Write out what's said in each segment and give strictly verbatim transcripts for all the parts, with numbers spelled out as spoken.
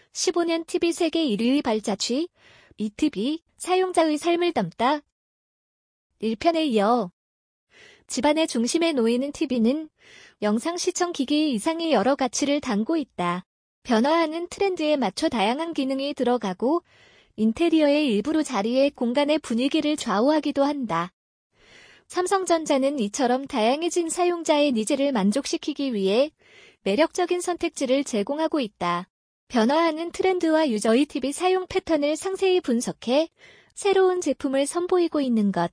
십오 년 티비 세계 일 위의 발자취, 이티비, 사용자의 삶을 담다. 일 편에 이어 집안의 중심에 놓이는 티비는 영상 시청 기기 이상의 여러 가치를 담고 있다. 변화하는 트렌드에 맞춰 다양한 기능이 들어가고 인테리어의 일부로 자리에 공간의 분위기를 좌우하기도 한다. 삼성전자는 이처럼 다양해진 사용자의 니즈를 만족시키기 위해 매력적인 선택지를 제공하고 있다. 변화하는 트렌드와 유저의 티비 사용 패턴을 상세히 분석해 새로운 제품을 선보이고 있는 것.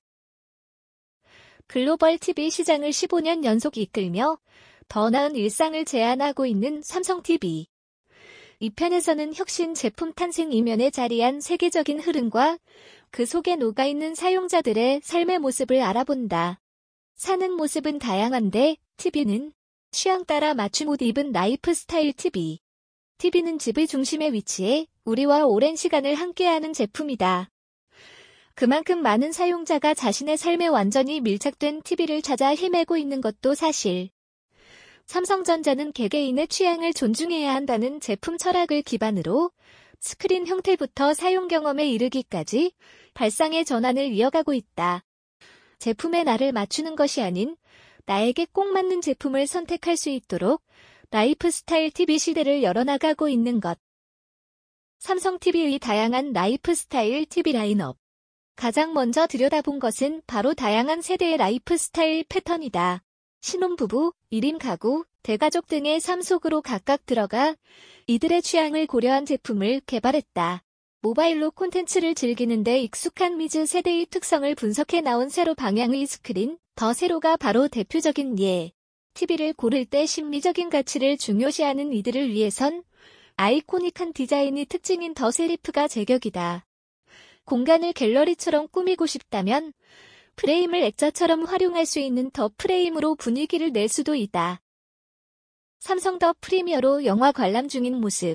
글로벌 티비 시장을 십오 년 연속 이끌며 더 나은 일상을 제안하고 있는 삼성티비. 이 편에서는 혁신 제품 탄생 이면에 자리한 세계적인 흐름과 그 속에 녹아있는 사용자들의 삶의 모습을 알아본다. 사는 모습은 다양한데 티비는 취향 따라 맞춤 옷 입은 라이프 스타일 티비. 티비는 집의 중심에 위치해 우리와 오랜 시간을 함께하는 제품이다. 그만큼 많은 사용자가 자신의 삶에 완전히 밀착된 티비를 찾아 헤매고 있는 것도 사실. 삼성전자는 개개인의 취향을 존중해야 한다는 제품 철학을 기반으로 스크린 형태부터 사용 경험에 이르기까지 발상의 전환을 이어가고 있다. 제품에 나를 맞추는 것이 아닌 나에게 꼭 맞는 제품을 선택할 수 있도록 라이프 스타일 티비 시대를 열어나가고 있는 것. 삼성티비의 다양한 라이프 스타일 티비 라인업. 가장 먼저 들여다본 것은 바로 다양한 세대의 라이프 스타일 패턴이다. 신혼부부, 일 인 가구, 대가족 등의 삶 속으로 각각 들어가 이들의 취향을 고려한 제품을 개발했다. 모바일로 콘텐츠를 즐기는데 익숙한 미즈 세대의 특성을 분석해 나온 세로 방향의 스크린, 더 세로가 바로 대표적인 예. 티비를 고를 때 심미적인 가치를 중요시하는 이들을 위해선 아이코닉한 디자인이 특징인 더 세리프가 제격이다. 공간을 갤러리처럼 꾸미고 싶다면 프레임을 액자처럼 활용할 수 있는 더 프레임으로 분위기를 낼 수도 있다. 삼성 더 프리미어로 영화 관람 중인 모습.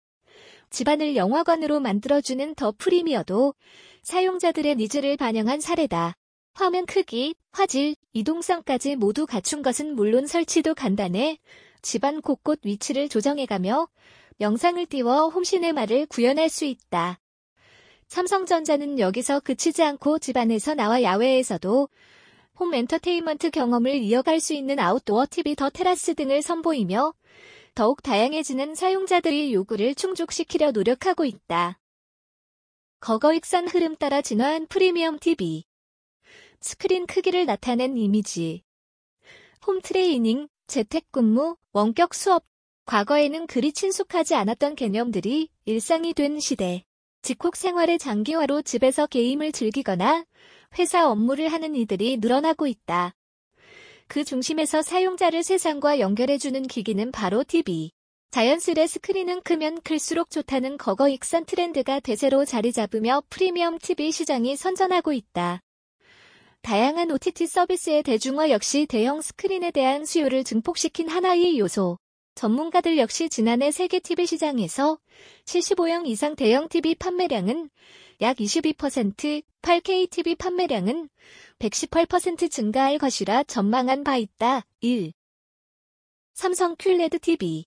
집안을 영화관으로 만들어주는 더 프리미어도 사용자들의 니즈를 반영한 사례다. 화면 크기, 화질, 이동성까지 모두 갖춘 것은 물론 설치도 간단해 집안 곳곳 위치를 조정해가며 영상을 띄워 홈시네마를 구현할 수 있다. 삼성전자는 여기서 그치지 않고 집안에서 나와 야외에서도 홈 엔터테인먼트 경험을 이어갈 수 있는 아웃도어 티비 더 테라스 등을 선보이며 더욱 다양해지는 사용자들의 요구를 충족시키려 노력하고 있다. 거거익선 흐름 따라 진화한 프리미엄 티비. 스크린 크기를 나타낸 이미지. 홈 트레이닝, 재택근무, 원격 수업. 과거에는 그리 친숙하지 않았던 개념들이 일상이 된 시대. 직콕 생활의 장기화로 집에서 게임을 즐기거나 회사 업무를 하는 이들이 늘어나고 있다. 그 중심에서 사용자를 세상과 연결해주는 기기는 바로 티비. 자연스레 스크린은 크면 클수록 좋다는 거거익선 트렌드가 대세로 자리 잡으며 프리미엄 티비 시장이 선전하고 있다. 다양한 오티티 서비스의 대중화 역시 대형 스크린에 대한 수요를 증폭시킨 하나의 요소. 전문가들 역시 지난해 세계 티비 시장에서 칠십오 형 이상 대형 티비 판매량은 약 이십이 퍼센트, 팔 케이 티비 판매량은 백십팔 퍼센트 증가할 것이라 전망한 바 있다. 일. 삼성 큐레드 티비.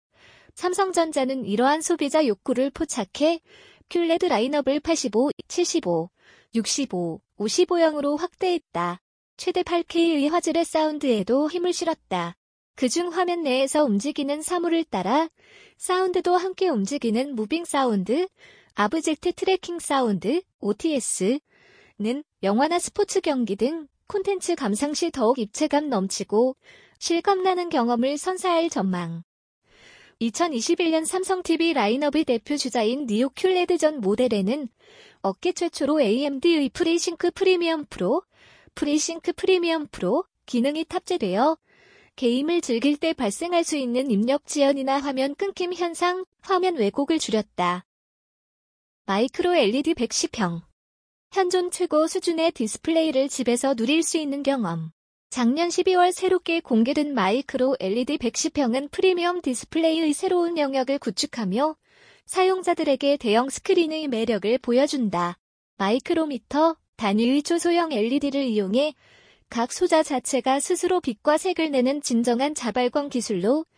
삼성전자는 이러한 소비자 욕구를 포착해 큐레드 라인업을 팔십오, 칠십오, 육십오, 오십오 형으로 확대했다. 최대 팔 케이의 화질의 사운드에도 힘을 실었다. 그중 화면 내에서 움직이는 사물을 따라 사운드도 함께 움직이는 무빙 사운드, 아브젝트 트래킹 사운드, 오티에스는 영화나 스포츠 경기 등 콘텐츠 감상 시 더욱 입체감 넘치고 실감나는 경험을 선사할 전망. 이천이십일 년 삼성티비 라인업의 대표 주자인 니오 큐레드 전 모델에는 업계 최초로 에이엠디의 프리싱크 프리미엄 프로, 프리싱크 프리미엄 프로 기능이 탑재되어 게임을 즐길 때 발생할 수 있는 입력 지연이나 화면 끊김 현상, 화면 왜곡을 줄였다. 마이크로 엘이디 백십 형. 현존 최고 수준의 디스플레이를 집에서 누릴 수 있는 경험. 작년 십이월 새롭게 공개된 마이크로 엘이디 백십 형은 프리미엄 디스플레이의 새로운 영역을 구축하며 사용자들에게 대형 스크린의 매력을 보여준다. 마이크로미터, 단위의 초소형 엘이디를 이용해 각 소자 자체가 스스로 빛과 색을 내는 진정한 자발광 기술로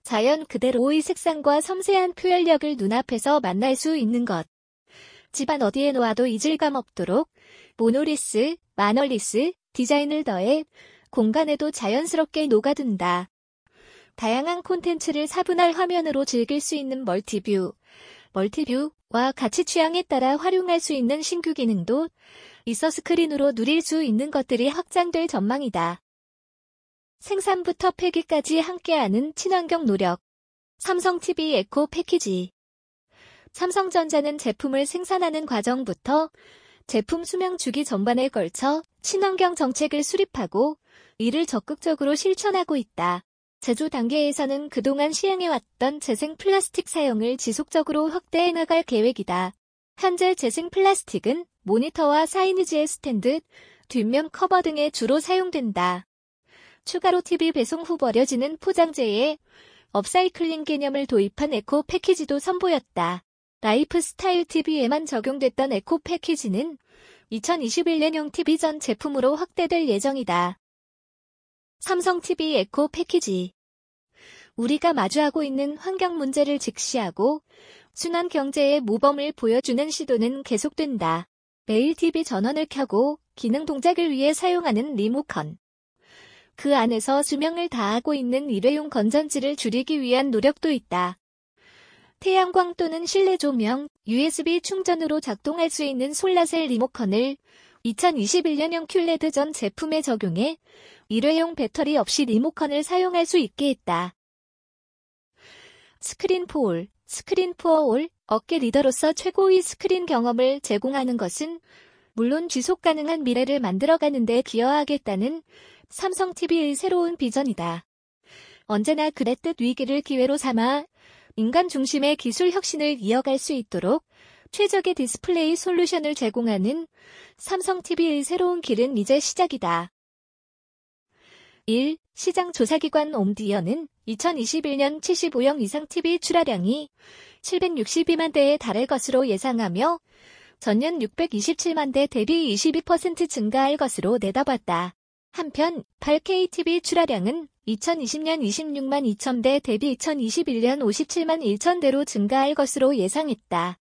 자연 그대로의 색상과 섬세한 표현력을 눈앞에서 만날 수 있는 것. 집안 어디에 놓아도 이질감 없도록 모노리스, 마널리스 디자인을 더해 공간에도 자연스럽게 녹아든다. 다양한 콘텐츠를 사분할 화면으로 즐길 수 있는 멀티뷰, 멀티뷰와 같이 취향에 따라 활용할 수 있는 신규 기능도 있어 스크린으로 누릴 수 있는 것들이 확장될 전망이다. 생산부터 폐기까지 함께하는 친환경 노력. 삼성 티비 에코 패키지. 삼성전자는 제품을 생산하는 과정부터 제품 수명 주기 전반에 걸쳐 친환경 정책을 수립하고 이를 적극적으로 실천하고 있다. 제조 단계에서는 그동안 시행해왔던 재생 플라스틱 사용을 지속적으로 확대해 나갈 계획이다. 현재 재생 플라스틱은 모니터와 사이니지의 스탠드, 뒷면 커버 등에 주로 사용된다. 추가로 티비 배송 후 버려지는 포장재에 업사이클링 개념을 도입한 에코 패키지도 선보였다. 라이프스타일 티비에만 적용됐던 에코 패키지는 이천이십일 년형 티비 전 제품으로 확대될 예정이다. 삼성 티비 에코 패키지. 우리가 마주하고 있는 환경 문제를 직시하고 순환 경제의 모범을 보여주는 시도는 계속된다. 매일 티비 전원을 켜고 기능 동작을 위해 사용하는 리모컨. 그 안에서 수명을 다하고 있는 일회용 건전지를 줄이기 위한 노력도 있다. 태양광 또는 실내 조명, 유에스비 충전으로 작동할 수 있는 솔라셀 리모컨을 이천이십일 년형 큐레드 전 제품에 적용해 일회용 배터리 없이 리모컨을 사용할 수 있게 했다. 스크린 포올, 스크린 포올, 업계 리더로서 최고의 스크린 경험을 제공하는 것은 물론 지속 가능한 미래를 만들어가는 데 기여하겠다는 삼성 티비의 새로운 비전이다. 언제나 그랬듯 위기를 기회로 삼아 인간 중심의 기술 혁신을 이어갈 수 있도록 최적의 디스플레이 솔루션을 제공하는 삼성 티비의 새로운 길은 이제 시작이다. 일. 시장 조사기관 옴디어는 이천이십일 년 칠십오형 이상 티비 출하량이 칠백육십이만 대에 달할 것으로 예상하며 전년 육백이십칠만 대 대비 이십이 퍼센트 증가할 것으로 내다봤다. 한편 팔케이 티비 출하량은 이천이십 년 이십육만 이천 대 대비 이천이십일 년 오십칠만 천 대로 증가할 것으로 예상했다.